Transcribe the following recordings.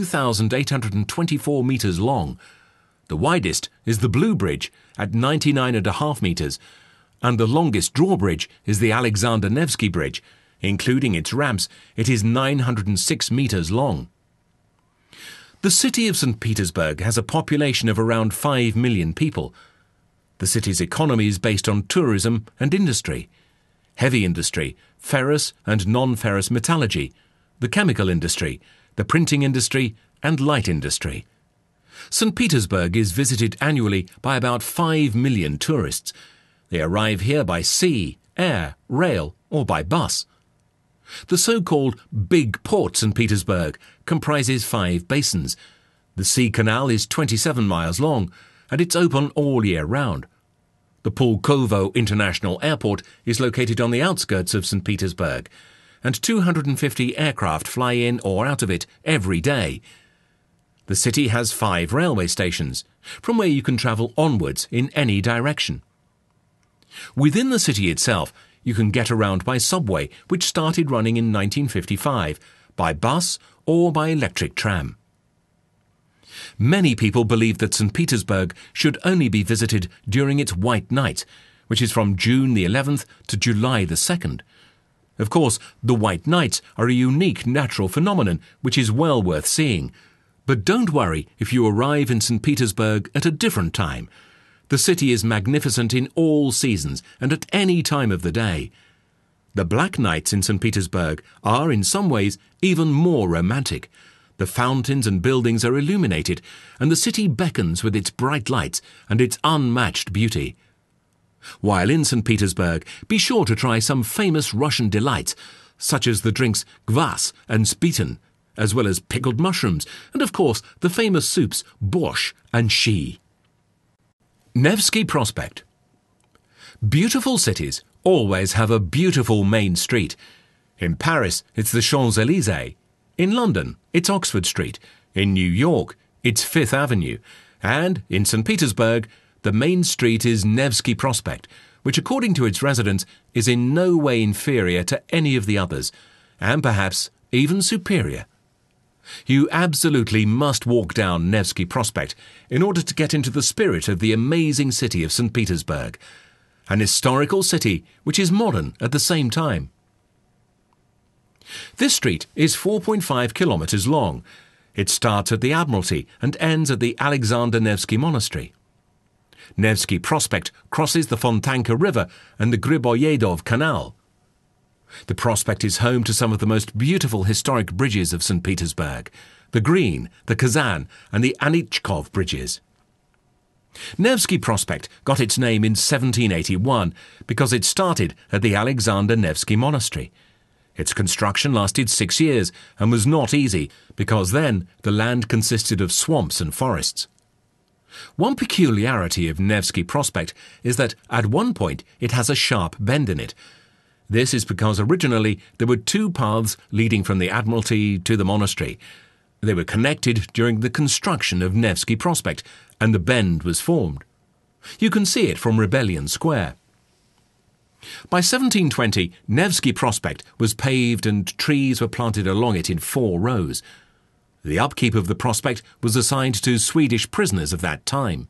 2,824 metres long. The widest is the Blue Bridge at 99.5 metres, and the longest drawbridge is the Alexander Nevsky Bridge. Including its ramps, it is 906 metres long. The city of St. Petersburg has a population of around 5 million people. The city's economy is based on tourism and industry, heavy industry, ferrous and non-ferrous metallurgy, the chemical industry, the printing industry and light industry. St. Petersburg is visited annually by about 5 million tourists. They arrive here by sea, air, rail or by bus. The so-called Big Port St. Petersburg comprises 5 basins. The Sea Canal is 27 miles long and it's open all year round. The Pulkovo International Airport is located on the outskirts of St. Petersburg, and 250 aircraft fly in or out of it every day. The city has 5 railway stations, from where you can travel onwards in any direction. Within the city itself, you can get around by subway, which started running in 1955, by bus or by electric tram. Many people believe that St. Petersburg should only be visited during its White Night, which is from June the 11th to July the 2nd. Of course, the White Nights are a unique natural phenomenon which is well worth seeing. But don't worry if you arrive in St. Petersburg at a different time. The city is magnificent in all seasons and at any time of the day. The Black Nights in St. Petersburg are, in some ways, even more romantic. The fountains and buildings are illuminated, and the city beckons with its bright lights and its unmatched beauty. While in St. Petersburg, be sure to try some famous Russian delights, such as the drinks kvass and spitin, as well as pickled mushrooms, and of course the famous soups borscht and shi. Nevsky Prospect. Beautiful cities always have a beautiful main street. In Paris, it's the Champs-Élysées. In London, it's Oxford Street. In New York, it's Fifth Avenue. And in St. Petersburg, the main street is Nevsky Prospect, which according to its residents is in no way inferior to any of the others, and perhaps even superior. You absolutely must walk down Nevsky Prospect in order to get into the spirit of the amazing city of St. Petersburg, an historical city which is modern at the same time. This street is 4.5 kilometers long. It starts at the Admiralty and ends at the Alexander Nevsky Monastery. Nevsky Prospect crosses the Fontanka River and the Griboyedov Canal. The prospect is home to some of the most beautiful historic bridges of St. Petersburg, the Green, the Kazan and the Anichkov bridges. Nevsky Prospect got its name in 1781 because it started at the Alexander Nevsky Monastery. Its construction lasted 6 years and was not easy because then the land consisted of swamps and forests. One peculiarity of Nevsky Prospect is that at one point it has a sharp bend in it. This is because originally there were 2 paths leading from the Admiralty to the monastery. They were connected during the construction of Nevsky Prospect, and the bend was formed. You can see it from Rebellion Square. By 1720, Nevsky Prospect was paved and trees were planted along it in 4 rows. The upkeep of the prospect was assigned to Swedish prisoners of that time.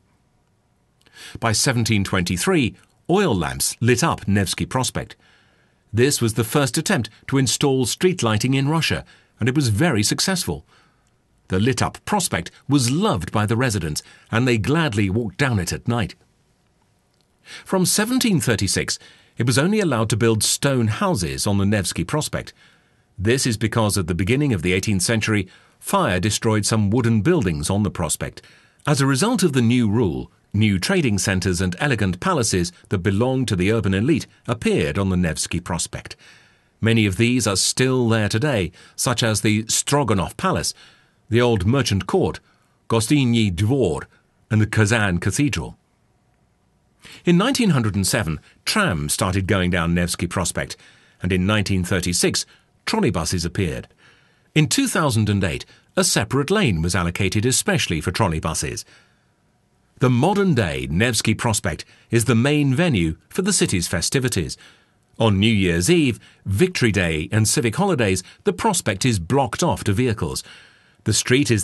By 1723, oil lamps lit up Nevsky Prospect. This was the first attempt to install street lighting in Russia, and it was very successful. The lit-up prospect was loved by the residents, and they gladly walked down it at night. From 1736, it was only allowed to build stone houses on the Nevsky Prospect. This is because at the beginning of the 18th century, fire destroyed some wooden buildings on the prospect. As a result of the new rule, new trading centres and elegant palaces that belonged to the urban elite appeared on the Nevsky Prospect. Many of these are still there today, such as the Stroganov Palace, the old Merchant Court, Gostinny Dvor, and the Kazan Cathedral. In 1907, trams started going down Nevsky Prospect, and in 1936, trolleybuses appeared. In 2008, a separate lane was allocated especially for trolleybuses. The modern-day Nevsky Prospect is the main venue for the city's festivities. On New Year's Eve, Victory Day and civic holidays, the prospect is blocked off to vehicles. The street is